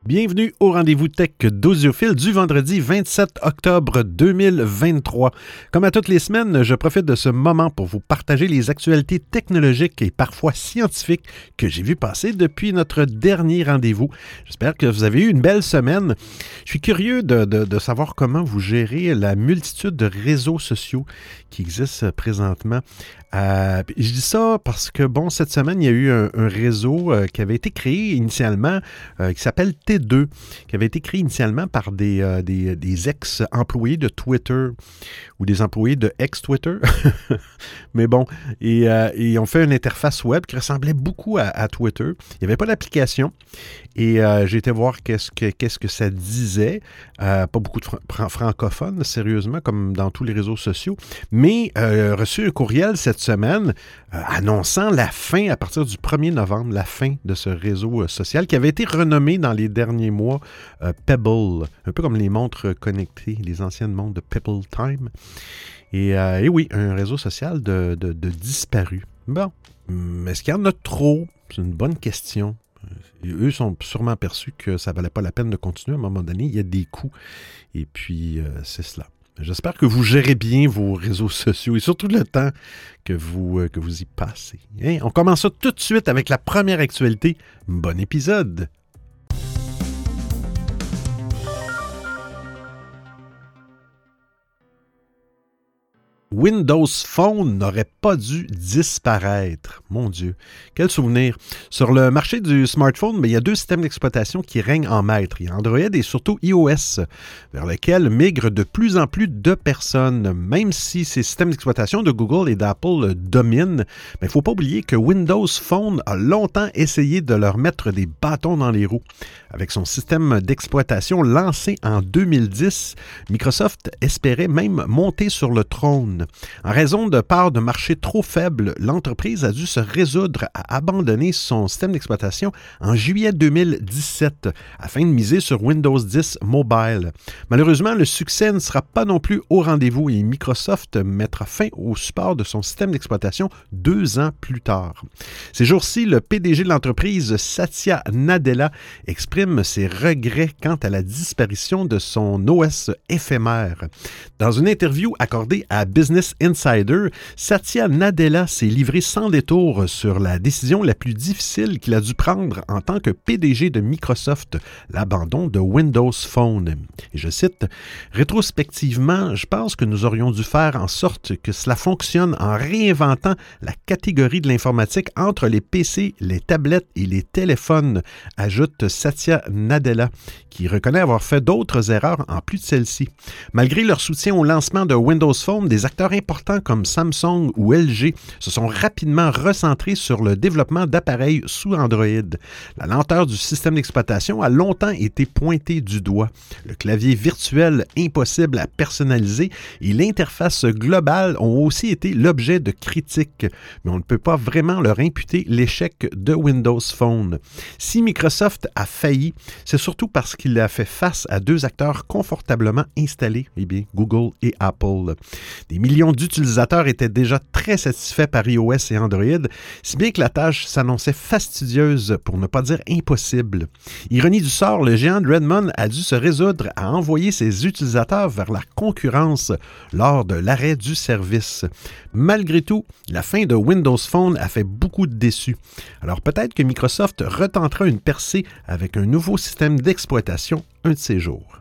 Bienvenue au rendez-vous tech d'Audiophile du vendredi 27 octobre 2023. Comme à toutes les semaines, je profite de ce moment pour vous partager les actualités technologiques et parfois scientifiques que j'ai vues passer depuis notre dernier rendez-vous. J'espère que vous avez eu une belle semaine. Je suis curieux de savoir comment vous gérez la multitude de réseaux sociaux qui existent présentement. Je dis ça parce que, cette semaine, il y a eu un réseau qui avait été créé initialement, qui s'appelle T2, qui avait été créé initialement par des ex-employés de Twitter ou des employés de ex-Twitter. Mais ils ont fait une interface web qui ressemblait beaucoup à Twitter. Il n'y avait pas d'application. Et j'ai été voir qu'est-ce que ça disait. Pas beaucoup de francophones, sérieusement, comme dans tous les réseaux sociaux. Mais reçu un courriel cette semaine annonçant la fin, à partir du 1er novembre, la fin de ce réseau social qui avait été renommé dans les derniers mois Pebble, un peu comme les montres connectées, les anciennes montres de Pebble Time. Et oui, un réseau social de disparu. Bon, est-ce qu'il y en a trop? C'est une bonne question. Eux sont sûrement perçus que ça ne valait pas la peine de continuer. À un moment donné, il y a des coûts. Et puis, c'est cela. J'espère que vous gérez bien vos réseaux sociaux et surtout le temps que vous y passez. Hein? On commence ça tout de suite avec la première actualité. Bon épisode! Windows Phone n'aurait pas dû disparaître. Mon Dieu, quel souvenir. Sur le marché du smartphone, il y a deux systèmes d'exploitation qui règnent en maître. Il y a Android et surtout iOS, vers lesquels migrent de plus en plus de personnes. Même si ces systèmes d'exploitation de Google et d'Apple dominent, il ne faut pas oublier que Windows Phone a longtemps essayé de leur mettre des bâtons dans les roues. Avec son système d'exploitation lancé en 2010, Microsoft espérait même monter sur le trône. En raison de parts de marché trop faibles, l'entreprise a dû se résoudre à abandonner son système d'exploitation en juillet 2017 afin de miser sur Windows 10 Mobile. Malheureusement, le succès ne sera pas non plus au rendez-vous et Microsoft mettra fin au support de son système d'exploitation 2 ans plus tard. Ces jours-ci, le PDG de l'entreprise, Satya Nadella, exprime ses regrets quant à la disparition de son OS éphémère. Dans une interview accordée à Business Insider, Satya Nadella s'est livré sans détour sur la décision la plus difficile qu'il a dû prendre en tant que PDG de Microsoft, l'abandon de Windows Phone. Et je cite, « Rétrospectivement, je pense que nous aurions dû faire en sorte que cela fonctionne en réinventant la catégorie de l'informatique entre les PC, les tablettes et les téléphones », ajoute Satya Nadella, qui reconnaît avoir fait d'autres erreurs en plus de celle-ci. Malgré leur soutien au lancement de Windows Phone, des acteurs importants comme Samsung ou LG se sont rapidement recentrés sur le développement d'appareils sous Android. La lenteur du système d'exploitation a longtemps été pointée du doigt. Le clavier virtuel impossible à personnaliser et l'interface globale ont aussi été l'objet de critiques, mais on ne peut pas vraiment leur imputer l'échec de Windows Phone. Si Microsoft a failli, c'est surtout parce qu'il a fait face à deux acteurs confortablement installés, Google et Apple. Des millions d'utilisateurs étaient déjà très satisfaits par iOS et Android, si bien que la tâche s'annonçait fastidieuse, pour ne pas dire impossible. Ironie du sort, le géant de Redmond a dû se résoudre à envoyer ses utilisateurs vers la concurrence lors de l'arrêt du service. Malgré tout, la fin de Windows Phone a fait beaucoup de déçus. Alors peut-être que Microsoft retentera une percée avec un nouveau système d'exploitation un de ces jours.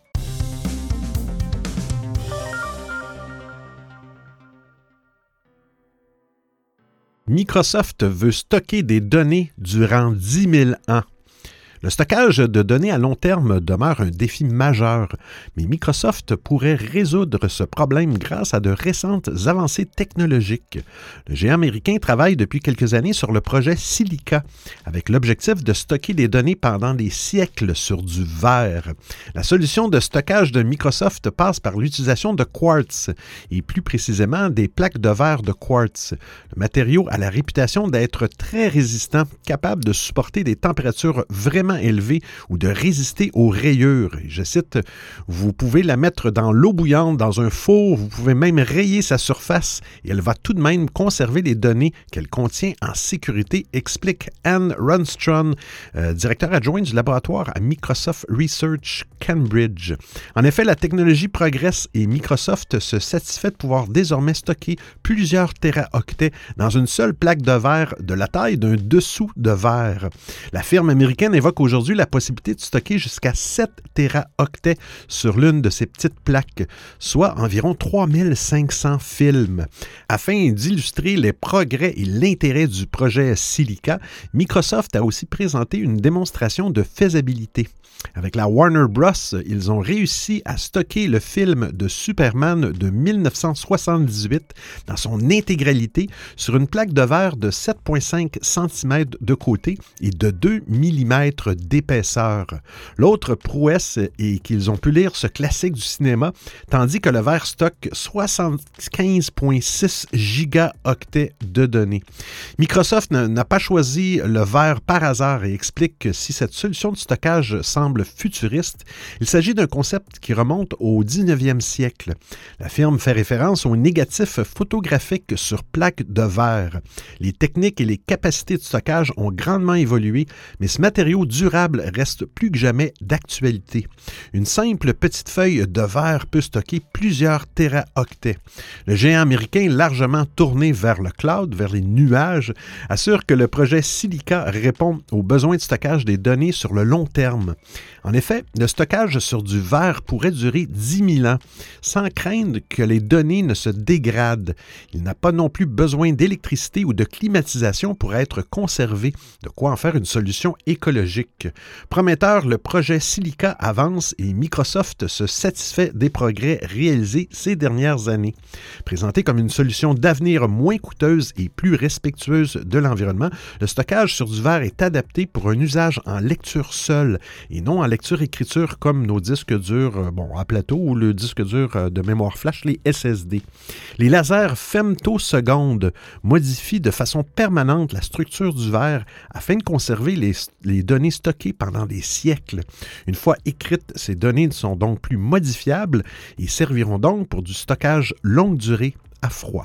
Microsoft veut stocker des données durant 10 000 ans. Le stockage de données à long terme demeure un défi majeur, mais Microsoft pourrait résoudre ce problème grâce à de récentes avancées technologiques. Le géant américain travaille depuis quelques années sur le projet Silica, avec l'objectif de stocker des données pendant des siècles sur du verre. La solution de stockage de Microsoft passe par l'utilisation de quartz, et plus précisément des plaques de verre de quartz. Le matériau a la réputation d'être très résistant, capable de supporter des températures vraiment extrêmement élevée ou de résister aux rayures. Et je cite, « Vous pouvez la mettre dans l'eau bouillante, dans un four, vous pouvez même rayer sa surface et elle va tout de même conserver les données qu'elle contient en sécurité », explique Anne Runstrom, directeur adjoint du laboratoire à Microsoft Research Cambridge. En effet, la technologie progresse et Microsoft se satisfait de pouvoir désormais stocker plusieurs téraoctets dans une seule plaque de verre de la taille d'un dessous de verre. La firme américaine évoque aujourd'hui la possibilité de stocker jusqu'à 7 téraoctets sur l'une de ces petites plaques, soit environ 3500 films. Afin d'illustrer les progrès et l'intérêt du projet Silica, Microsoft a aussi présenté une démonstration de faisabilité. Avec la Warner Bros., ils ont réussi à stocker le film de Superman de 1978 dans son intégralité sur une plaque de verre de 7,5 cm de côté et de 2 mm d'épaisseur. L'autre prouesse est qu'ils ont pu lire ce classique du cinéma, tandis que le verre stocke 75,6 gigaoctets de données. Microsoft n'a pas choisi le verre par hasard et explique que si cette solution de stockage semble futuriste, il s'agit d'un concept qui remonte au 19e siècle. La firme fait référence aux négatifs photographiques sur plaques de verre. Les techniques et les capacités de stockage ont grandement évolué, mais ce matériau durable reste plus que jamais d'actualité. Une simple petite feuille de verre peut stocker plusieurs téraoctets. Le géant américain, largement tourné vers le cloud, vers les nuages, assure que le projet Silica répond aux besoins de stockage des données sur le long terme. En effet, le stockage sur du verre pourrait durer 10 000 ans, sans craindre que les données ne se dégradent. Il n'a pas non plus besoin d'électricité ou de climatisation pour être conservé, de quoi en faire une solution écologique. Prometteur, le projet Silica avance et Microsoft se satisfait des progrès réalisés ces dernières années. Présenté comme une solution d'avenir moins coûteuse et plus respectueuse de l'environnement, le stockage sur du verre est adapté pour un usage en lecture seule et non en lecture-écriture comme nos disques durs à plateau ou le disque dur de mémoire flash, les SSD. Les lasers femtosecondes modifient de façon permanente la structure du verre afin de conserver les données stockées pendant des siècles. Une fois écrites, ces données ne sont donc plus modifiables et serviront donc pour du stockage longue durée à froid.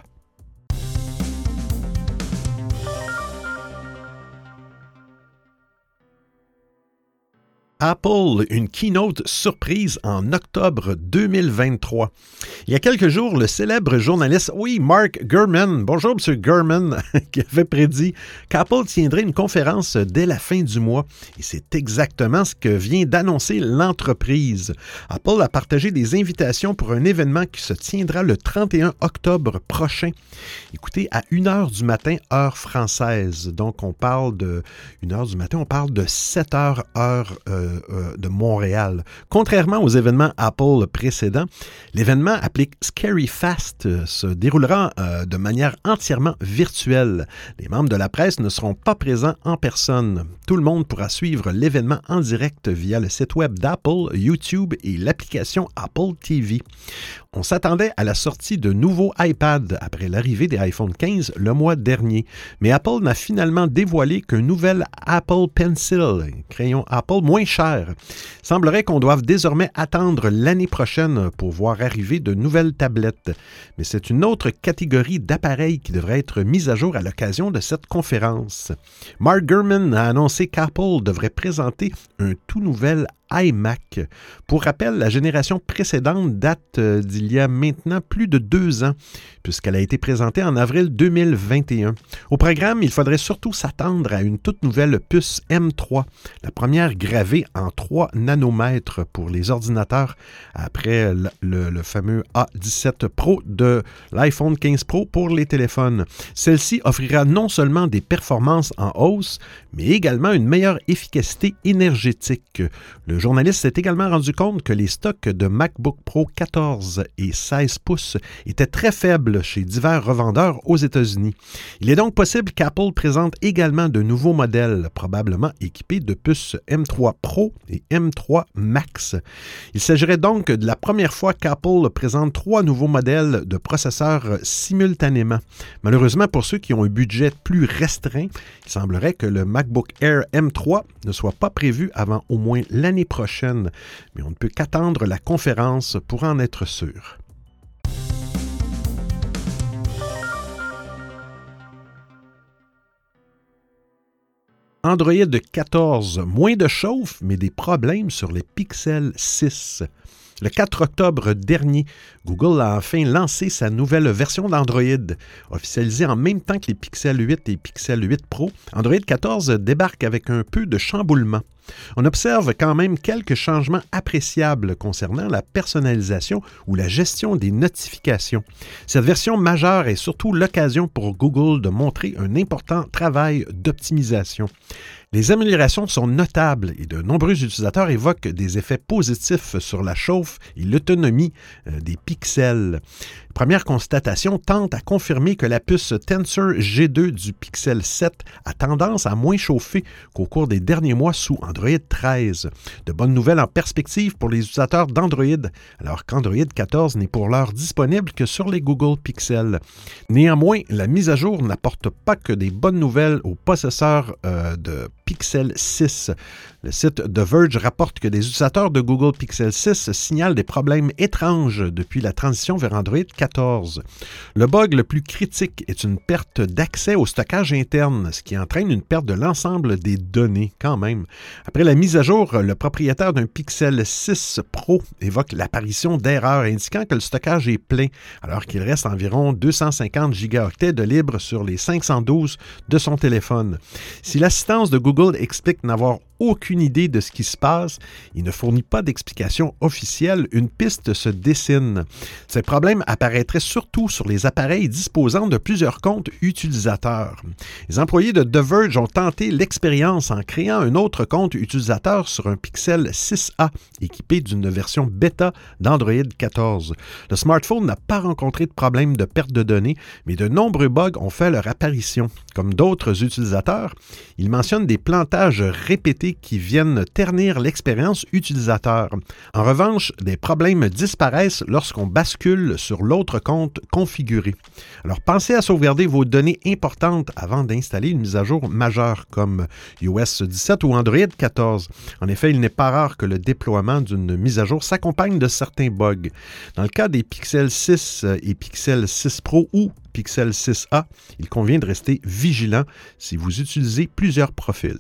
Apple, une keynote surprise en octobre 2023. Il y a quelques jours, le célèbre journaliste, Mark Gurman, bonjour M. Gurman, qui avait prédit qu'Apple tiendrait une conférence dès la fin du mois. Et c'est exactement ce que vient d'annoncer l'entreprise. Apple a partagé des invitations pour un événement qui se tiendra le 31 octobre prochain. Écoutez, à 1h du matin, heure française. Donc, on parle de 1h du matin, on parle de 7h, heure de Montréal. Contrairement aux événements Apple précédents, l'événement appelé Scary Fast se déroulera de manière entièrement virtuelle. Les membres de la presse ne seront pas présents en personne. Tout le monde pourra suivre l'événement en direct via le site web d'Apple, YouTube et l'application Apple TV. On s'attendait à la sortie de nouveaux iPads après l'arrivée des iPhone 15 le mois dernier, mais Apple n'a finalement dévoilé qu'un nouvel Apple Pencil, crayon Apple moins cher. Il semblerait qu'on doive désormais attendre l'année prochaine pour voir arriver de nouvelles tablettes, mais c'est une autre catégorie d'appareils qui devrait être mise à jour à l'occasion de cette conférence. Mark Gurman a annoncé qu'Apple devrait présenter un tout nouvel iMac. Pour rappel, la génération précédente date d'il y a maintenant plus de 2 ans, puisqu'elle a été présentée en avril 2021. Au programme, il faudrait surtout s'attendre à une toute nouvelle puce M3, la première gravée en 3 nanomètres pour les ordinateurs, après le fameux A17 Pro de l'iPhone 15 Pro pour les téléphones. Celle-ci offrira non seulement des performances en hausse, mais également une meilleure efficacité énergétique. Le Le journaliste s'est également rendu compte que les stocks de MacBook Pro 14 et 16 pouces étaient très faibles chez divers revendeurs aux États-Unis. Il est donc possible qu'Apple présente également de nouveaux modèles, probablement équipés de puces M3 Pro et M3 Max. Il s'agirait donc de la première fois qu'Apple présente 3 nouveaux modèles de processeurs simultanément. Malheureusement, pour ceux qui ont un budget plus restreint, il semblerait que le MacBook Air M3 ne soit pas prévu avant au moins l'année prochaine, mais on ne peut qu'attendre la conférence pour en être sûr. Android 14, moins de chauffe, mais des problèmes sur les Pixel 6. Le 4 octobre dernier, Google a enfin lancé sa nouvelle version d'Android. Officialisée en même temps que les Pixel 8 et Pixel 8 Pro, Android 14 débarque avec un peu de chamboulement. On observe quand même quelques changements appréciables concernant la personnalisation ou la gestion des notifications. Cette version majeure est surtout l'occasion pour Google de montrer un important travail d'optimisation. Les améliorations sont notables et de nombreux utilisateurs évoquent des effets positifs sur la chauffe et l'autonomie des pixels. Première constatation tente à confirmer que la puce Tensor G2 du Pixel 7 a tendance à moins chauffer qu'au cours des derniers mois sous Android 13. De bonnes nouvelles en perspective pour les utilisateurs d'Android, alors qu'Android 14 n'est pour l'heure disponible que sur les Google Pixel. Néanmoins, la mise à jour n'apporte pas que des bonnes nouvelles aux possesseurs de Pixel 6. Le site The Verge rapporte que des utilisateurs de Google Pixel 6 signalent des problèmes étranges depuis la transition vers Android 14. Le bug le plus critique est une perte d'accès au stockage interne, ce qui entraîne une perte de l'ensemble des données quand même. Après la mise à jour, le propriétaire d'un Pixel 6 Pro évoque l'apparition d'erreurs indiquant que le stockage est plein, alors qu'il reste environ 250 gigaoctets de libre sur les 512 de son téléphone. Si l'assistance de Google explique n'avoir aucune idée de ce qui se passe, il ne fournit pas d'explication officielle, une piste se dessine. Ces problèmes apparaîtraient surtout sur les appareils disposant de plusieurs comptes utilisateurs. Les employés de The Verge ont tenté l'expérience en créant un autre compte utilisateur sur un Pixel 6a équipé d'une version bêta d'Android 14. Le smartphone n'a pas rencontré de problème de perte de données, mais de nombreux bugs ont fait leur apparition. Comme d'autres utilisateurs, ils mentionnent des plantages répétés qui viennent ternir l'expérience utilisateur. En revanche, des problèmes disparaissent lorsqu'on bascule sur l'autre compte configuré. Alors pensez à sauvegarder vos données importantes avant d'installer une mise à jour majeure comme iOS 17 ou Android 14. En effet, il n'est pas rare que le déploiement d'une mise à jour s'accompagne de certains bugs. Dans le cas des Pixel 6 et Pixel 6 Pro ou Pixel 6a, il convient de rester vigilant si vous utilisez plusieurs profils.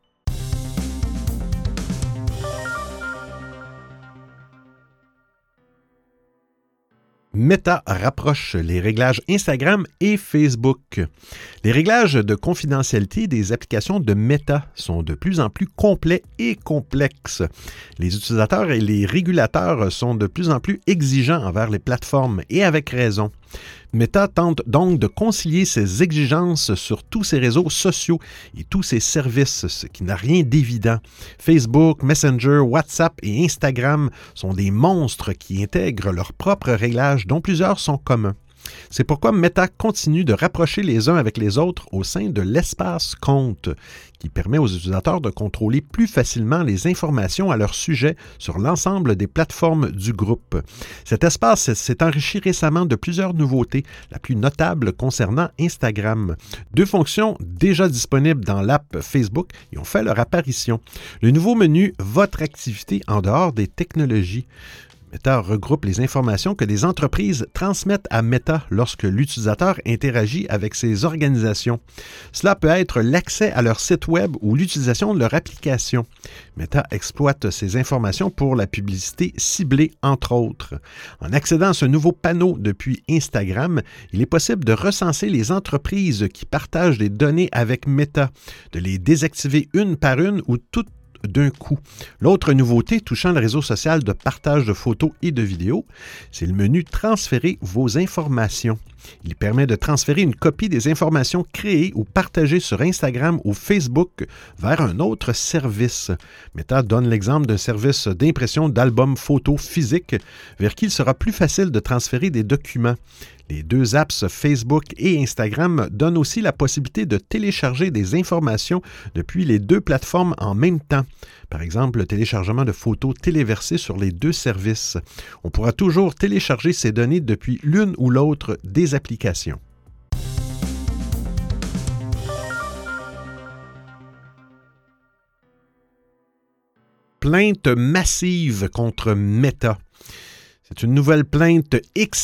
Meta rapproche les réglages Instagram et Facebook. Les réglages de confidentialité des applications de Meta sont de plus en plus complets et complexes. Les utilisateurs et les régulateurs sont de plus en plus exigeants envers les plateformes et avec raison. Meta tente donc de concilier ses exigences sur tous ses réseaux sociaux et tous ses services, ce qui n'a rien d'évident. Facebook, Messenger, WhatsApp et Instagram sont des monstres qui intègrent leurs propres réglages dont plusieurs sont communs. C'est pourquoi Meta continue de rapprocher les uns avec les autres au sein de l'espace compte, qui permet aux utilisateurs de contrôler plus facilement les informations à leur sujet sur l'ensemble des plateformes du groupe. Cet espace s'est enrichi récemment de plusieurs nouveautés, la plus notable concernant Instagram. 2 fonctions déjà disponibles dans l'app Facebook y ont fait leur apparition. Le nouveau menu « Votre activité en dehors des technologies ». Meta regroupe les informations que des entreprises transmettent à Meta lorsque l'utilisateur interagit avec ces organisations. Cela peut être l'accès à leur site web ou l'utilisation de leur application. Meta exploite ces informations pour la publicité ciblée, entre autres. En accédant à ce nouveau panneau depuis Instagram, il est possible de recenser les entreprises qui partagent des données avec Meta, de les désactiver une par une ou toutes d'un coup. L'autre nouveauté touchant le réseau social de partage de photos et de vidéos, c'est le menu « Transférer vos informations ». Il permet de transférer une copie des informations créées ou partagées sur Instagram ou Facebook vers un autre service. Meta donne l'exemple d'un service d'impression d'albums photos physiques vers qui il sera plus facile de transférer des documents. Les deux apps Facebook et Instagram donnent aussi la possibilité de télécharger des informations depuis les deux plateformes en même temps. Par exemple, le téléchargement de photos téléversées sur les deux services. On pourra toujours télécharger ces données depuis l'une ou l'autre des applications. Plainte massive contre Meta. C'est une nouvelle plainte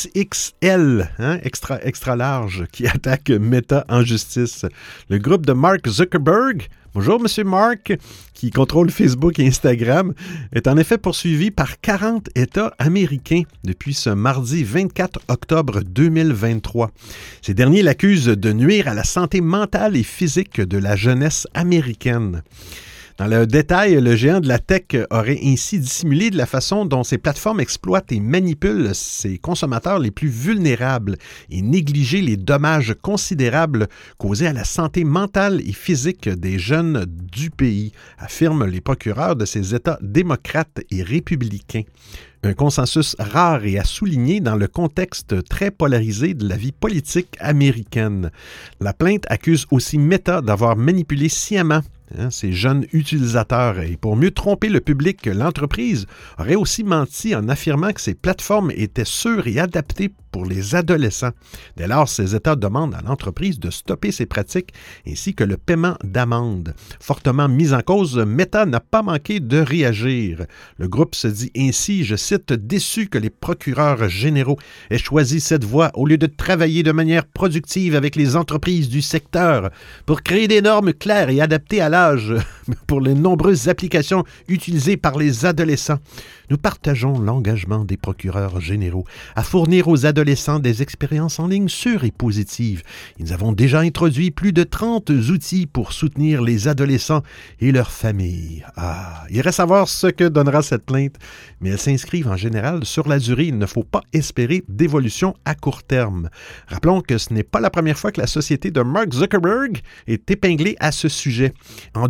XXL, extra large, qui attaque Meta en justice. Le groupe de Mark Zuckerberg, bonjour Monsieur Mark, qui contrôle Facebook et Instagram, est en effet poursuivi par 40 États américains depuis ce mardi 24 octobre 2023. Ces derniers l'accusent de nuire à la santé mentale et physique de la jeunesse américaine. Dans le détail, le géant de la tech aurait ainsi dissimulé de la façon dont ces plateformes exploitent et manipulent ses consommateurs les plus vulnérables et négligé les dommages considérables causés à la santé mentale et physique des jeunes du pays, affirment les procureurs de ces États démocrates et républicains. Un consensus rare et à souligner dans le contexte très polarisé de la vie politique américaine. La plainte accuse aussi Meta d'avoir manipulé sciemment ces jeunes utilisateurs. Et pour mieux tromper le public, l'entreprise aurait aussi menti en affirmant que ces plateformes étaient sûres et adaptées pour les adolescents. Dès lors, ces États demandent à l'entreprise de stopper ces pratiques ainsi que le paiement d'amendes. Fortement mis en cause, Meta n'a pas manqué de réagir. Le groupe se dit ainsi, je cite, « déçu que les procureurs généraux aient choisi cette voie au lieu de travailler de manière productive avec les entreprises du secteur pour créer des normes claires et adaptées à l'âge pour les nombreuses applications utilisées par les adolescents. Nous partageons l'engagement des procureurs généraux à fournir aux adolescents des expériences en ligne sûres et positives. Et nous avons déjà introduit plus de 30 outils pour soutenir les adolescents et leurs familles. Il reste à voir ce que donnera cette plainte, mais elles s'inscrivent en général sur la durée. Il ne faut pas espérer d'évolution à court terme. Rappelons que ce n'est pas la première fois que la société de Mark Zuckerberg est épinglée à ce sujet. En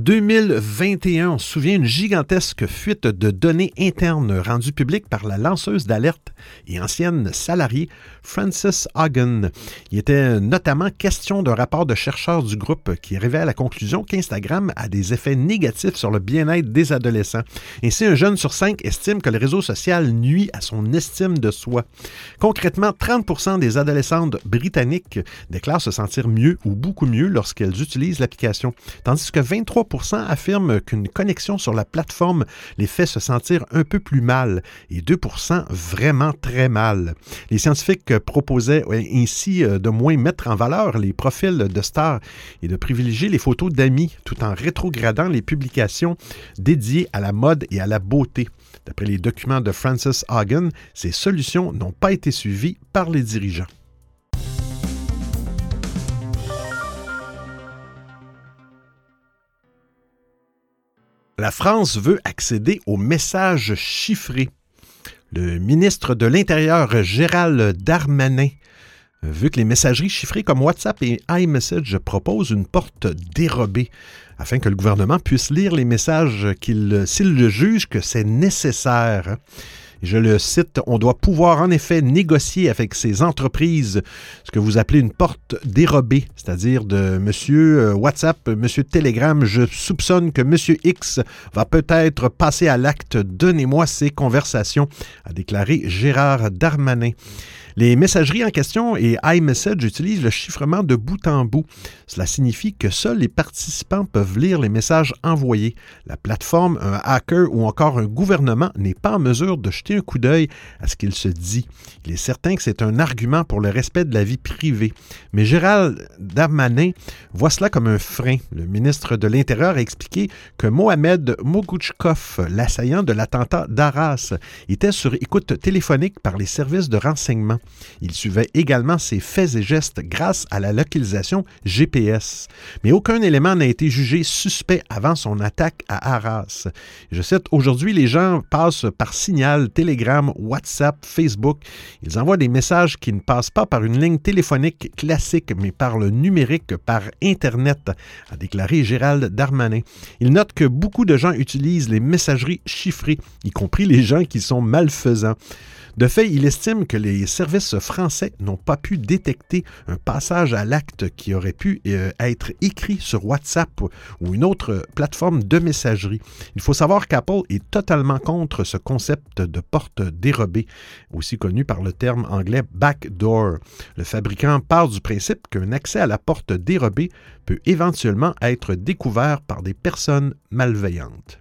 2021, on se souvient une gigantesque fuite de données internes rendues publiques par la lanceuse d'alerte et ancienne salariée Frances Haugen. Il était notamment question d'un rapport de chercheurs du groupe qui révèle la conclusion qu'Instagram a des effets négatifs sur le bien-être des adolescents. Ainsi, un jeune sur 5 estime que le réseau social nuit à son estime de soi. Concrètement, 30% des adolescentes britanniques déclarent se sentir mieux ou beaucoup mieux lorsqu'elles utilisent l'application, tandis que 23% affirment qu'une connexion sur la plateforme les fait se sentir un peu plus mal et 2% vraiment très mal. Les scientifiques proposaient ainsi de moins mettre en valeur les profils de stars et de privilégier les photos d'amis tout en rétrogradant les publications dédiées à la mode et à la beauté. D'après les documents de Frances Haugen, ces solutions n'ont pas été suivies par les dirigeants. La France veut accéder aux messages chiffrés. Le ministre de l'Intérieur, Gérald Darmanin, veut que les messageries chiffrées comme WhatsApp et iMessage proposent une porte dérobée afin que le gouvernement puisse lire les messages s'il le juge que c'est nécessaire. Je le cite, « On doit pouvoir en effet négocier avec ces entreprises ce que vous appelez une porte dérobée, c'est-à-dire de Monsieur WhatsApp, Monsieur Telegram, je soupçonne que Monsieur X va peut-être passer à l'acte. Donnez-moi ces conversations », a déclaré Gérald Darmanin. Les messageries en question et iMessage utilisent le chiffrement de bout en bout. Cela signifie que seuls les participants peuvent lire les messages envoyés. La plateforme, un hacker ou encore un gouvernement n'est pas en mesure de jeter jeter un coup d'œil à ce qu'il se dit. Il est certain que c'est un argument pour le respect de la vie privée. Mais Gérald Darmanin voit cela comme un frein. Le ministre de l'Intérieur a expliqué que Mohamed Mogouchkov, l'assaillant de l'attentat d'Arras, était sur écoute téléphonique par les services de renseignement. Il suivait également ses faits et gestes grâce à la localisation GPS. Mais aucun élément n'a été jugé suspect avant son attaque à Arras. Je cite, « Aujourd'hui, les gens passent par Signal, Telegram, WhatsApp, Facebook. Ils envoient des messages qui ne passent pas par une ligne téléphonique classique, mais par le numérique, par Internet », a déclaré Gérald Darmanin. Il note que beaucoup de gens utilisent les messageries chiffrées, y compris les gens qui sont malfaisants. De fait, il estime que les services français n'ont pas pu détecter un passage à l'acte qui aurait pu être écrit sur WhatsApp ou une autre plateforme de messagerie. Il faut savoir qu'Apple est totalement contre ce concept de porte dérobée, aussi connu par le terme anglais backdoor. Le fabricant part du principe qu'un accès à la porte dérobée peut éventuellement être découvert par des personnes malveillantes.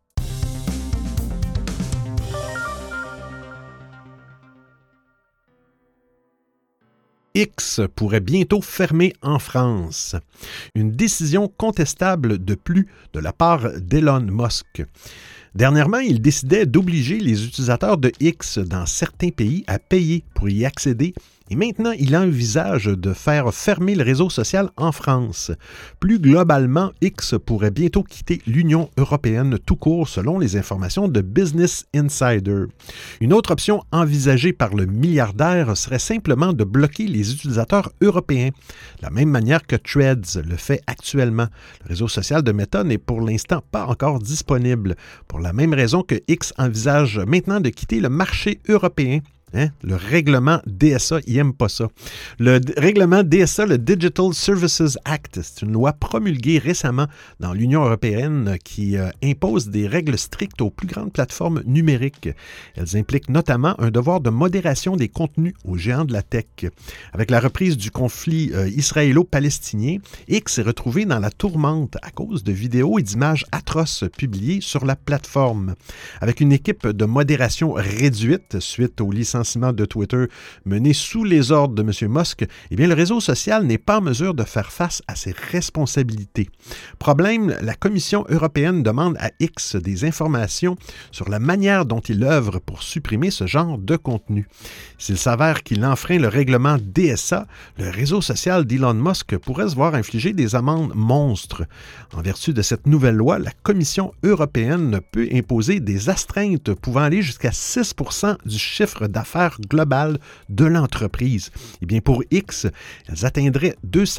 X pourrait bientôt fermer en France. Une décision contestable de plus de la part d'Elon Musk. Dernièrement, il décidait d'obliger les utilisateurs de X dans certains pays à payer pour y accéder. Et maintenant, il envisage de faire fermer le réseau social en France. Plus globalement, X pourrait bientôt quitter l'Union européenne tout court selon les informations de Business Insider. Une autre option envisagée par le milliardaire serait simplement de bloquer les utilisateurs européens, de la même manière que Threads le fait actuellement. Le réseau social de Meta n'est pour l'instant pas encore disponible, pour la même raison que X envisage maintenant de quitter le marché européen. Le règlement DSA, il n'aime pas ça. Le règlement DSA, le Digital Services Act, c'est une loi promulguée récemment dans l'Union européenne qui impose des règles strictes aux plus grandes plateformes numériques. Elles impliquent notamment un devoir de modération des contenus aux géants de la tech. Avec la reprise du conflit israélo-palestinien, X est retrouvé dans la tourmente à cause de vidéos et d'images atroces publiées sur la plateforme. Avec une équipe de modération réduite suite aux licenciements de Twitter mené sous les ordres de M. Musk, eh bien, le réseau social n'est pas en mesure de faire face à ses responsabilités. Problème, la Commission européenne demande à X des informations sur la manière dont il œuvre pour supprimer ce genre de contenu. S'il s'avère qu'il enfreint le règlement DSA, le réseau social d'Elon Musk pourrait se voir infliger des amendes monstres. En vertu de cette nouvelle loi, la Commission européenne peut imposer des astreintes pouvant aller jusqu'à 6% du chiffre d'affaires global de l'entreprise. Eh bien, pour X, elles atteindraient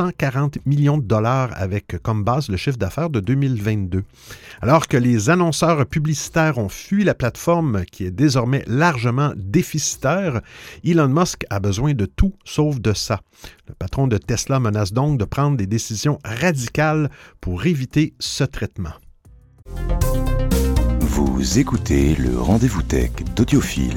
240 millions de dollars avec comme base le chiffre d'affaires de 2022. Alors que les annonceurs publicitaires ont fui la plateforme qui est désormais largement déficitaire, Elon Musk a besoin de tout sauf de ça. Le patron de Tesla menace donc de prendre des décisions radicales pour éviter ce traitement. Vous écoutez le Rendez-vous Tech d'Audiophile.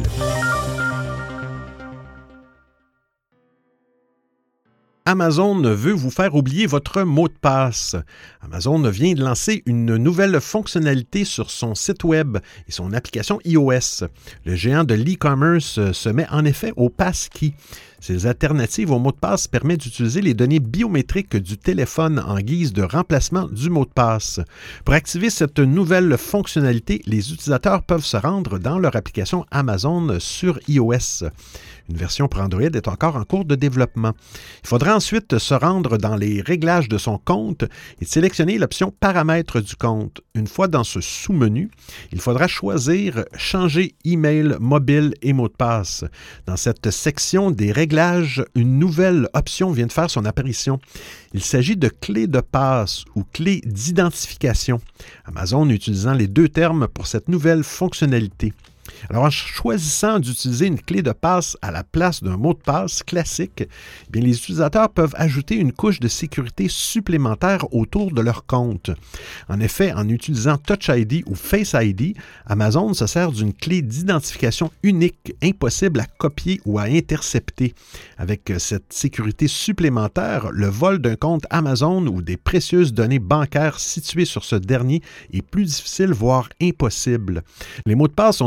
Amazon veut vous faire oublier votre mot de passe. Amazon vient de lancer une nouvelle fonctionnalité sur son site web et son application iOS. Le géant de l'e-commerce se met en effet au passkey. Ces alternatives au mot de passe permettent d'utiliser les données biométriques du téléphone en guise de remplacement du mot de passe. Pour activer cette nouvelle fonctionnalité, les utilisateurs peuvent se rendre dans leur application Amazon sur iOS. Une version pour Android est encore en cours de développement. Il faudra ensuite se rendre dans les réglages de son compte et sélectionner l'option Paramètres du compte. Une fois dans ce sous-menu, il faudra choisir Changer email, mobile et mot de passe. Dans cette section des réglages, une nouvelle option vient de faire son apparition. Il s'agit de clé de passe ou clé d'identification. Amazon utilisant les deux termes pour cette nouvelle fonctionnalité. Alors, en choisissant d'utiliser une clé de passe à la place d'un mot de passe classique, eh bien, les utilisateurs peuvent ajouter une couche de sécurité supplémentaire autour de leur compte. En effet, en utilisant Touch ID ou Face ID, Amazon se sert d'une clé d'identification unique, impossible à copier ou à intercepter. Avec cette sécurité supplémentaire, le vol d'un compte Amazon ou des précieuses données bancaires situées sur ce dernier est plus difficile, voire impossible. Les mots de passe ont toujours été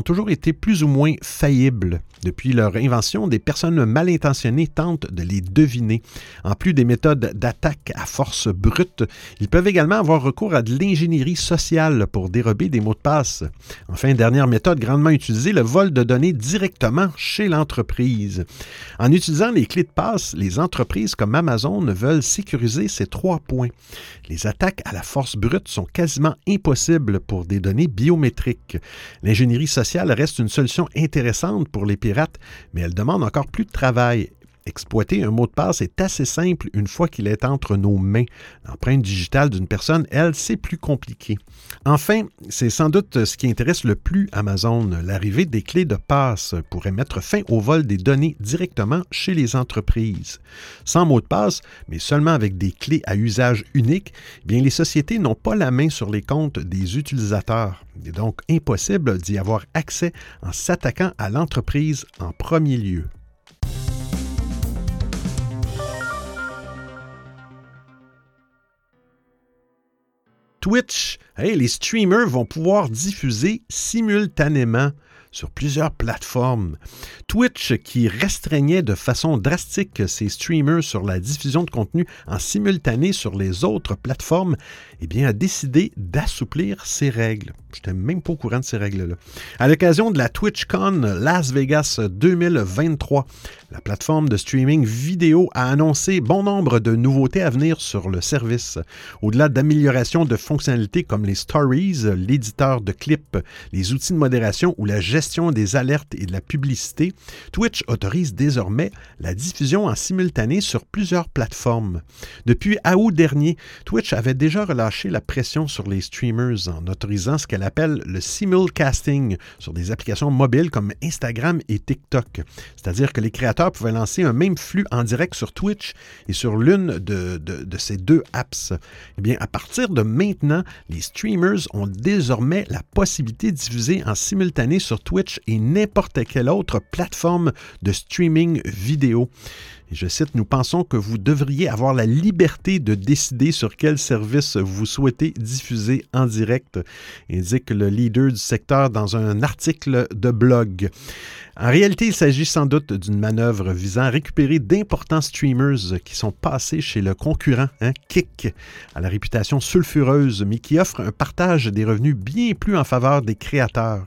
été plus ou moins faillibles. Depuis leur invention, des personnes mal intentionnées tentent de les deviner. En plus des méthodes d'attaque à force brute, ils peuvent également avoir recours à de l'ingénierie sociale pour dérober des mots de passe. Enfin, dernière méthode grandement utilisée, le vol de données directement chez l'entreprise. En utilisant les clés de passe, les entreprises comme Amazon veulent sécuriser ces 3 points. Les attaques à la force brute sont quasiment impossibles pour des données biométriques. L'ingénierie sociale reste une solution intéressante pour les pirates, mais elle demande encore plus de travail. Exploiter un mot de passe est assez simple une fois qu'il est entre nos mains. L'empreinte digitale d'une personne, elle, c'est plus compliqué. Enfin, c'est sans doute ce qui intéresse le plus Amazon. L'arrivée des clés de passe pourrait mettre fin au vol des données directement chez les entreprises. Sans mot de passe, mais seulement avec des clés à usage unique, bien les sociétés n'ont pas la main sur les comptes des utilisateurs. Il est donc impossible d'y avoir accès en s'attaquant à l'entreprise en premier lieu. Twitch, les streamers vont pouvoir diffuser simultanément sur plusieurs plateformes. Twitch, qui restreignait de façon drastique ses streamers sur la diffusion de contenu en simultané sur les autres plateformes, a décidé d'assouplir ses règles. Je n'étais même pas au courant de ces règles-là. À l'occasion de la TwitchCon Las Vegas 2023, la plateforme de streaming vidéo a annoncé bon nombre de nouveautés à venir sur le service. Au-delà d'améliorations de fonctionnalités comme les stories, l'éditeur de clips, les outils de modération ou la gestion des alertes et de la publicité, Twitch autorise désormais la diffusion en simultané sur plusieurs plateformes. Depuis août dernier, Twitch avait déjà relâché la pression sur les streamers en autorisant ce qu'elle appelle le simulcasting sur des applications mobiles comme Instagram et TikTok. C'est-à-dire que les créateurs pouvaient lancer un même flux en direct sur Twitch et sur l'une de ces deux apps. À partir de maintenant, les streamers ont désormais la possibilité de diffuser en simultané sur Twitch et n'importe quelle autre plateforme de streaming vidéo. Et je cite, « Nous pensons que vous devriez avoir la liberté de décider sur quel service vous souhaitez diffuser en direct », indique le leader du secteur dans un article de blog. En réalité, il s'agit sans doute d'une manœuvre visant à récupérer d'importants streamers qui sont passés chez le concurrent, Kick, à la réputation sulfureuse, mais qui offre un partage des revenus bien plus en faveur des créateurs.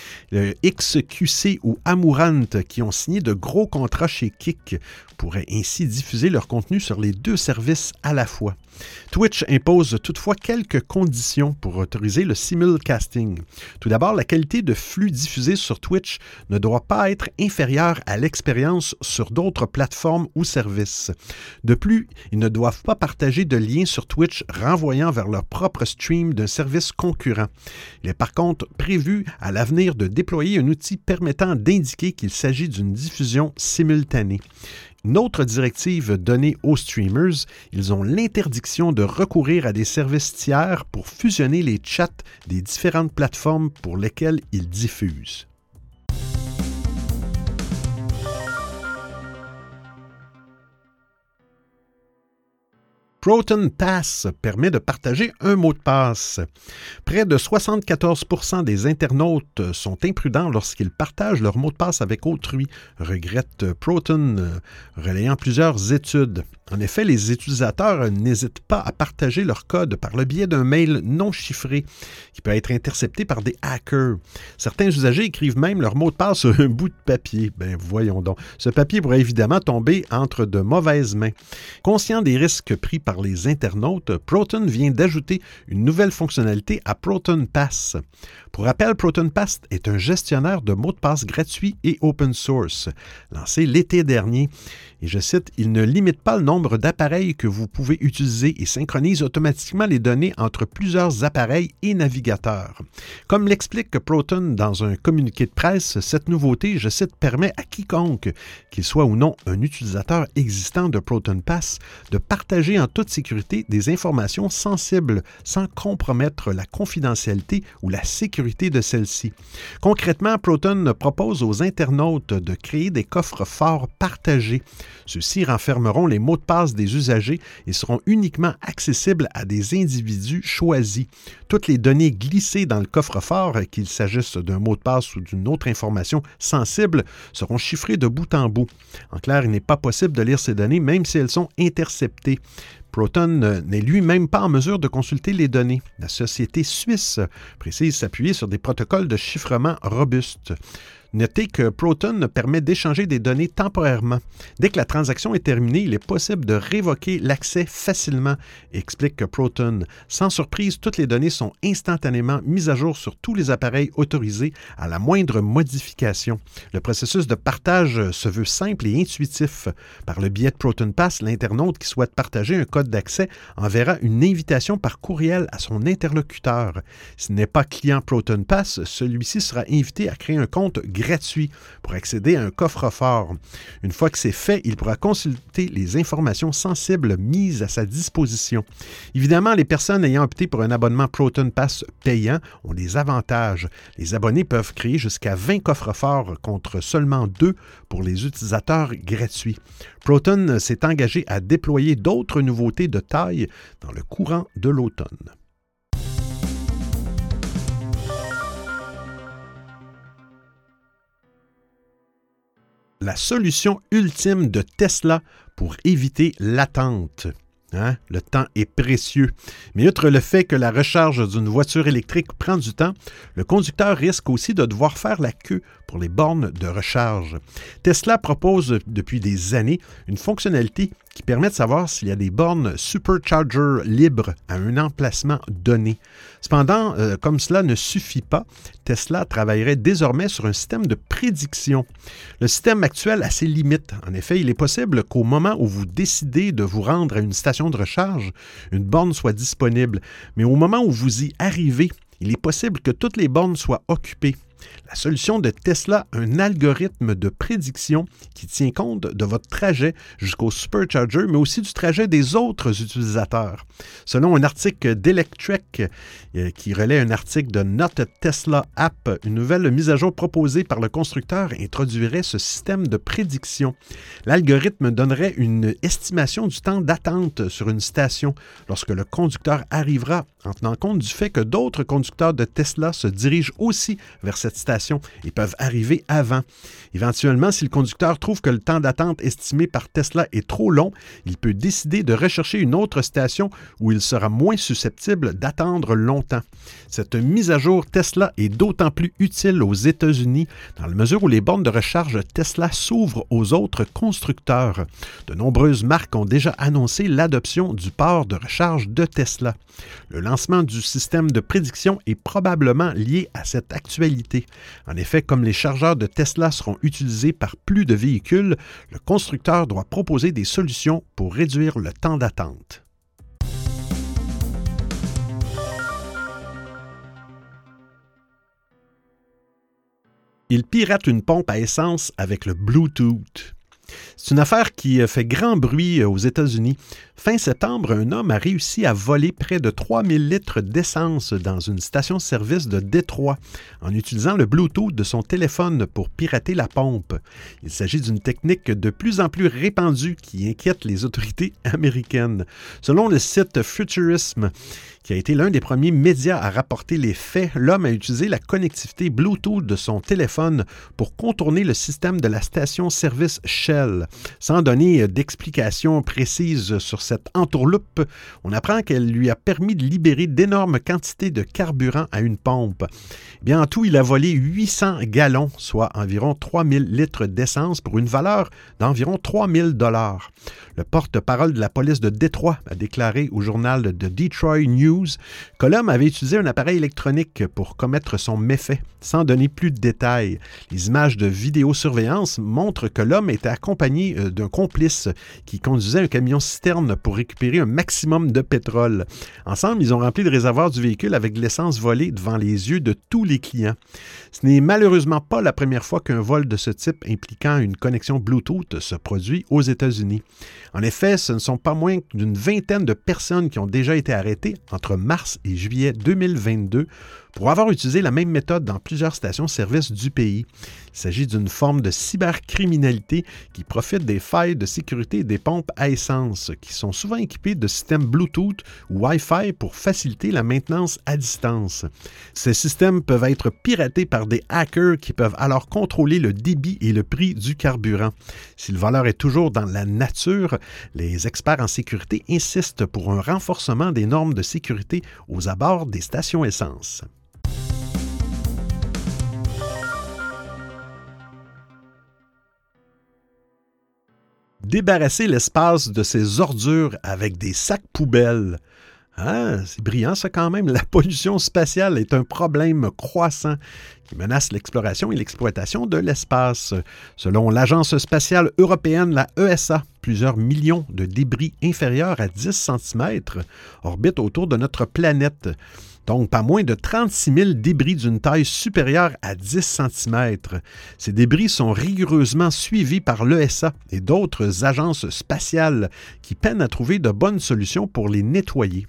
Le XQC ou Amouranth, qui ont signé de gros contrats chez Kick, pourraient ainsi diffuser leur contenu sur les deux services à la fois. Twitch impose toutefois quelques conditions pour autoriser le simulcasting. Tout d'abord, la qualité de flux diffusé sur Twitch ne doit pas être inférieure à l'expérience sur d'autres plateformes ou services. De plus, ils ne doivent pas partager de liens sur Twitch renvoyant vers leur propre stream d'un service concurrent. Il est par contre prévu à l'avenir de déployer un outil permettant d'indiquer qu'il s'agit d'une diffusion simultanée. Une autre directive donnée aux streamers, ils ont l'interdiction de recourir à des services tiers pour fusionner les chats des différentes plateformes pour lesquelles ils diffusent. Proton Pass permet de partager un mot de passe. Près de 74% des internautes sont imprudents lorsqu'ils partagent leur mot de passe avec autrui, regrette Proton, relayant plusieurs études. En effet, les utilisateurs n'hésitent pas à partager leur code par le biais d'un mail non chiffré qui peut être intercepté par des hackers. Certains usagers écrivent même leur mot de passe sur un bout de papier. Voyons donc. Ce papier pourrait évidemment tomber entre de mauvaises mains. Conscient des risques pris par les internautes, Proton vient d'ajouter une nouvelle fonctionnalité à Proton Pass. Pour rappel, Proton Pass est un gestionnaire de mots de passe gratuit et open source, lancé l'été dernier. Et je cite, « Il ne limite pas le nombre d'appareils que vous pouvez utiliser et synchronise automatiquement les données entre plusieurs appareils et navigateurs. » Comme l'explique Proton dans un communiqué de presse, cette nouveauté, je cite, « permet à quiconque, qu'il soit ou non un utilisateur existant de Proton Pass, de partager en toute sécurité des informations sensibles sans compromettre la confidentialité ou la sécurité sécurité de celle-ci. Concrètement, Proton propose aux internautes de créer des coffres forts partagés. Ceux-ci renfermeront les mots de passe des usagers et seront uniquement accessibles à des individus choisis. Toutes les données glissées dans le coffre-fort, qu'il s'agisse d'un mot de passe ou d'une autre information sensible, seront chiffrées de bout en bout. En clair, il n'est pas possible de lire ces données même si elles sont interceptées. Proton n'est lui-même pas en mesure de consulter les données. La société suisse précise s'appuyer sur des protocoles de chiffrement robustes. Notez que Proton permet d'échanger des données temporairement. Dès que la transaction est terminée, il est possible de révoquer l'accès facilement, explique Proton. Sans surprise, toutes les données sont instantanément mises à jour sur tous les appareils autorisés à la moindre modification. Le processus de partage se veut simple et intuitif. Par le biais de Proton Pass, l'internaute qui souhaite partager un code d'accès enverra une invitation par courriel à son interlocuteur. S'il n'est pas client Proton Pass, celui-ci sera invité à créer un compte gratuit pour accéder à un coffre-fort. Une fois que c'est fait, il pourra consulter les informations sensibles mises à sa disposition. Évidemment, les personnes ayant opté pour un abonnement Proton Pass payant ont des avantages. Les abonnés peuvent créer jusqu'à 20 coffres-forts contre seulement 2 pour les utilisateurs gratuits. Proton s'est engagé à déployer d'autres nouveautés de taille dans le courant de l'automne. La solution ultime de Tesla pour éviter l'attente. Le temps est précieux. Mais outre le fait que la recharge d'une voiture électrique prend du temps, le conducteur risque aussi de devoir faire la queue pour les bornes de recharge. Tesla propose depuis des années une fonctionnalité qui permet de savoir s'il y a des bornes supercharger libres à un emplacement donné. Cependant, comme cela ne suffit pas, Tesla travaillerait désormais sur un système de prédiction. Le système actuel a ses limites. En effet, il est possible qu'au moment où vous décidez de vous rendre à une station de recharge, une borne soit disponible. Mais au moment où vous y arrivez, il est possible que toutes les bornes soient occupées. La solution de Tesla a un algorithme de prédiction qui tient compte de votre trajet jusqu'au supercharger, mais aussi du trajet des autres utilisateurs. Selon un article d'Electrek qui relaie un article de Not a Tesla App, une nouvelle mise à jour proposée par le constructeur introduirait ce système de prédiction. L'algorithme donnerait une estimation du temps d'attente sur une station lorsque le conducteur arrivera, en tenant compte du fait que d'autres conducteurs de Tesla se dirigent aussi vers cette station et peuvent arriver avant. Éventuellement, si le conducteur trouve que le temps d'attente estimé par Tesla est trop long, il peut décider de rechercher une autre station où il sera moins susceptible d'attendre longtemps. Cette mise à jour Tesla est d'autant plus utile aux États-Unis dans la mesure où les bornes de recharge Tesla s'ouvrent aux autres constructeurs. De nombreuses marques ont déjà annoncé l'adoption du port de recharge de Tesla. Le lancement du système de prédiction est probablement lié à cette actualité. En effet, comme les chargeurs de Tesla seront utilisés par plus de véhicules, le constructeur doit proposer des solutions pour réduire le temps d'attente. Il pirate une pompe à essence avec le Bluetooth. C'est une affaire qui fait grand bruit aux États-Unis. Fin septembre, un homme a réussi à voler près de 3000 litres d'essence dans une station-service de Détroit en utilisant le Bluetooth de son téléphone pour pirater la pompe. Il s'agit d'une technique de plus en plus répandue qui inquiète les autorités américaines. Selon le site Futurism, qui a été l'un des premiers médias à rapporter les faits, l'homme a utilisé la connectivité Bluetooth de son téléphone pour contourner le système de la station-service Shell. Sans donner d'explications précises sur cette entourloupe, on apprend qu'elle lui a permis de libérer d'énormes quantités de carburant à une pompe. Bien, en tout, il a volé 800 gallons, soit environ 3000 litres d'essence pour une valeur d'environ 3000 $. Le porte-parole de la police de Détroit a déclaré au journal de Detroit News que l'homme avait utilisé un appareil électronique pour commettre son méfait, sans donner plus de détails. Les images de vidéosurveillance montrent que l'homme était accompagné d'un complice qui conduisait un camion-citerne pour récupérer un maximum de pétrole. Ensemble, ils ont rempli le réservoir du véhicule avec de l'essence volée devant les yeux de tous les clients. Ce n'est malheureusement pas la première fois qu'un vol de ce type impliquant une connexion Bluetooth se produit aux États-Unis. En effet, ce ne sont pas moins d'une vingtaine de personnes qui ont déjà été arrêtées entre mars et juillet 2022 pour avoir utilisé la même méthode dans plusieurs stations-service du pays. Il s'agit d'une forme de cybercriminalité qui profite des failles de sécurité des pompes à essence, qui sont souvent équipées de systèmes Bluetooth ou Wi-Fi pour faciliter la maintenance à distance. Ces systèmes peuvent être piratés par des hackers qui peuvent alors contrôler le débit et le prix du carburant. Si le voleur est toujours dans la nature, les experts en sécurité insistent pour un renforcement des normes de sécurité aux abords des stations essence. Débarrasser l'espace de ses ordures avec des sacs poubelles. Ah, c'est brillant ça quand même. La pollution spatiale est un problème croissant qui menace l'exploration et l'exploitation de l'espace. Selon l'Agence spatiale européenne, la ESA, plusieurs millions de débris inférieurs à 10 cm orbitent autour de notre planète. Donc, pas moins de 36 000 débris d'une taille supérieure à 10 cm. Ces débris sont rigoureusement suivis par l'ESA et d'autres agences spatiales qui peinent à trouver de bonnes solutions pour les nettoyer.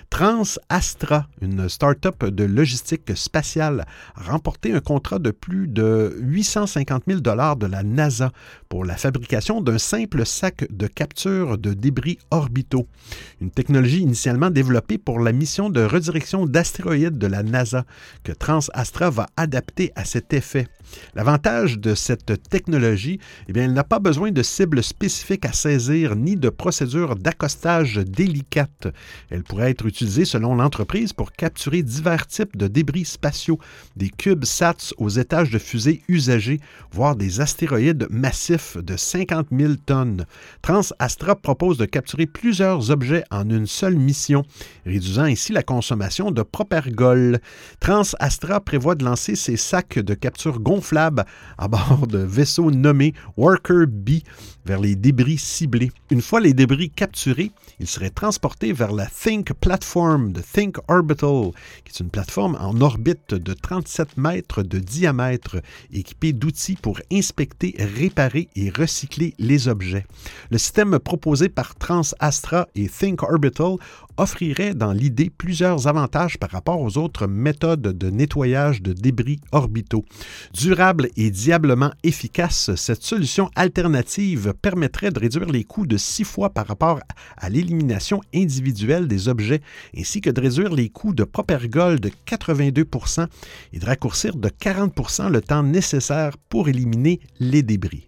TransAstra, une start-up de logistique spatiale, a remporté un contrat de plus de 850 000 $ de la NASA pour la fabrication d'un simple sac de capture de débris orbitaux. Une technologie initialement développée pour la mission de redirection d'astéroïdes de la NASA que TransAstra va adapter à cet effet. L'avantage de cette technologie, elle n'a pas besoin de cibles spécifiques à saisir ni de procédures d'accostage délicates. Elle pourrait être utilisée selon l'entreprise pour capturer divers types de débris spatiaux, des CubeSats aux étages de fusées usagées, voire des astéroïdes massifs de 50 000 tonnes. TransAstra propose de capturer plusieurs objets en une seule mission, réduisant ainsi la consommation de propergol. TransAstra prévoit de lancer ses sacs de capture gonflables à bord de vaisseaux nommés Worker B vers les débris ciblés. Une fois les débris capturés, ils seraient transportés vers la Think Platform de Think Orbital, qui est une plateforme en orbite de 37 mètres de diamètre, équipée d'outils pour inspecter, réparer et recycler les objets. Le système proposé par TransAstra et Think Orbital offrirait dans l'idée plusieurs avantages par rapport aux autres méthodes de nettoyage de débris orbitaux. Durable et diablement efficace, cette solution alternative permettrait de réduire les coûts de 6 fois par rapport à l'élimination individuelle des objets, ainsi que de réduire les coûts de propergol de 82 % et de raccourcir de 40 % le temps nécessaire pour éliminer les débris.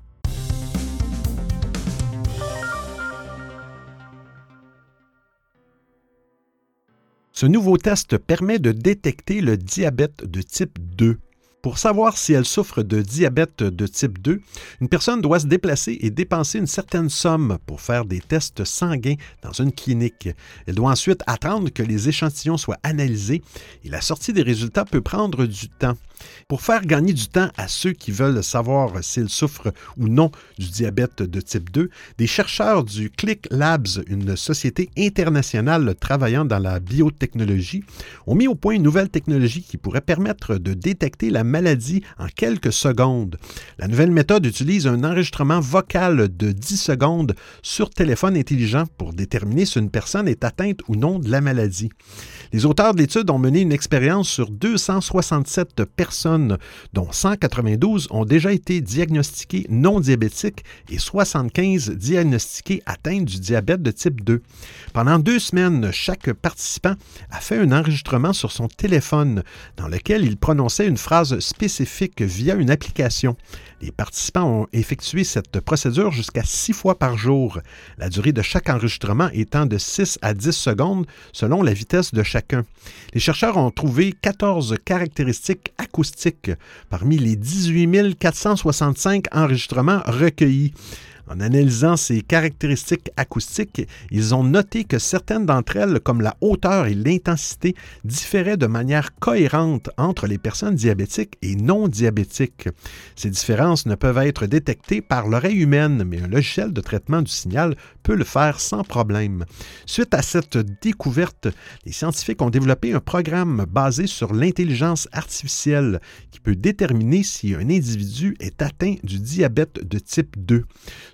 Ce nouveau test permet de détecter le diabète de type 2. Pour savoir si elle souffre de diabète de type 2, une personne doit se déplacer et dépenser une certaine somme pour faire des tests sanguins dans une clinique. Elle doit ensuite attendre que les échantillons soient analysés et la sortie des résultats peut prendre du temps. Pour faire gagner du temps à ceux qui veulent savoir s'ils souffrent ou non du diabète de type 2, des chercheurs du Click Labs, une société internationale travaillant dans la biotechnologie, ont mis au point une nouvelle technologie qui pourrait permettre de détecter la maladie en quelques secondes. La nouvelle méthode utilise un enregistrement vocal de 10 secondes sur téléphone intelligent pour déterminer si une personne est atteinte ou non de la maladie. Les auteurs de l'étude ont mené une expérience sur 267 personnes, dont 192 ont déjà été diagnostiquées non diabétiques et 75 diagnostiquées atteintes du diabète de type 2. Pendant 2 semaines, chaque participant a fait un enregistrement sur son téléphone dans lequel il prononçait une phrase spécifique via une application. Les participants ont effectué cette procédure jusqu'à 6 fois par jour, la durée de chaque enregistrement étant de 6 à 10 secondes selon la vitesse de chacun. Les chercheurs ont trouvé 14 caractéristiques acoustiques parmi les 18 465 enregistrements recueillis. En analysant ces caractéristiques acoustiques, ils ont noté que certaines d'entre elles, comme la hauteur et l'intensité, différaient de manière cohérente entre les personnes diabétiques et non diabétiques. Ces différences ne peuvent être détectées par l'oreille humaine, mais un logiciel de traitement du signal peut le faire sans problème. Suite à cette découverte, les scientifiques ont développé un programme basé sur l'intelligence artificielle qui peut déterminer si un individu est atteint du diabète de type 2.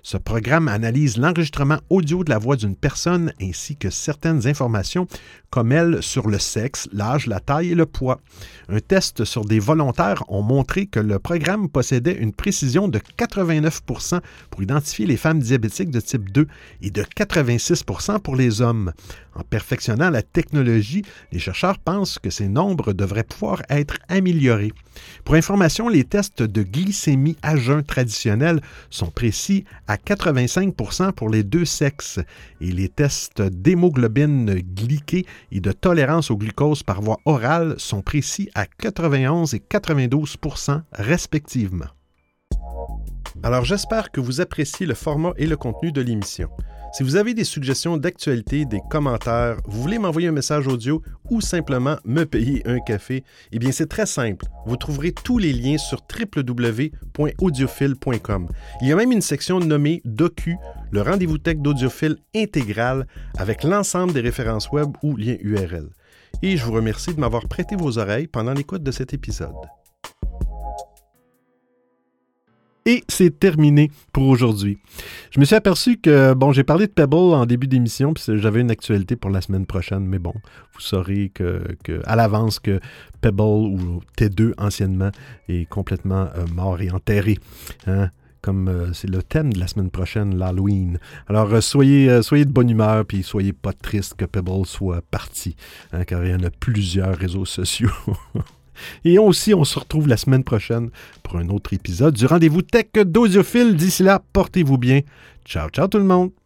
Ce programme analyse l'enregistrement audio de la voix d'une personne ainsi que certaines informations comme elle sur le sexe, l'âge, la taille et le poids. Un test sur des volontaires ont montré que le programme possédait une précision de 89% pour identifier les femmes diabétiques de type 2 et de 86% pour les hommes. En perfectionnant la technologie, les chercheurs pensent que ces nombres devraient pouvoir être améliorés. Pour information, les tests de glycémie à jeun traditionnels sont précis à 85% pour les deux sexes et les tests d'hémoglobine glyquée et de tolérance au glucose par voie orale sont précis à 91 et 92% respectivement. Alors j'espère que vous appréciez le format et le contenu de l'émission. Si vous avez des suggestions d'actualité, des commentaires, vous voulez m'envoyer un message audio ou simplement me payer un café, eh bien c'est très simple. Vous trouverez tous les liens sur www.audiophile.com. Il y a même une section nommée Docu, le rendez-vous tech d'Audiophile intégral avec l'ensemble des références web ou liens URL. Et je vous remercie de m'avoir prêté vos oreilles pendant l'écoute de cet épisode. Et c'est terminé pour aujourd'hui. Je me suis aperçu que, j'ai parlé de Pebble en début d'émission, puis j'avais une actualité pour la semaine prochaine, mais bon, vous saurez à l'avance que Pebble, ou T2 anciennement, est complètement mort et enterré. Hein? Comme c'est le thème de la semaine prochaine, l'Halloween. Alors, soyez de bonne humeur, puis soyez pas triste que Pebble soit parti, hein, car il y en a plusieurs réseaux sociaux. Et on se retrouve la semaine prochaine pour un autre épisode du Rendez-vous Tech d'Audiophile. D'ici là, portez-vous bien. Ciao, ciao tout le monde!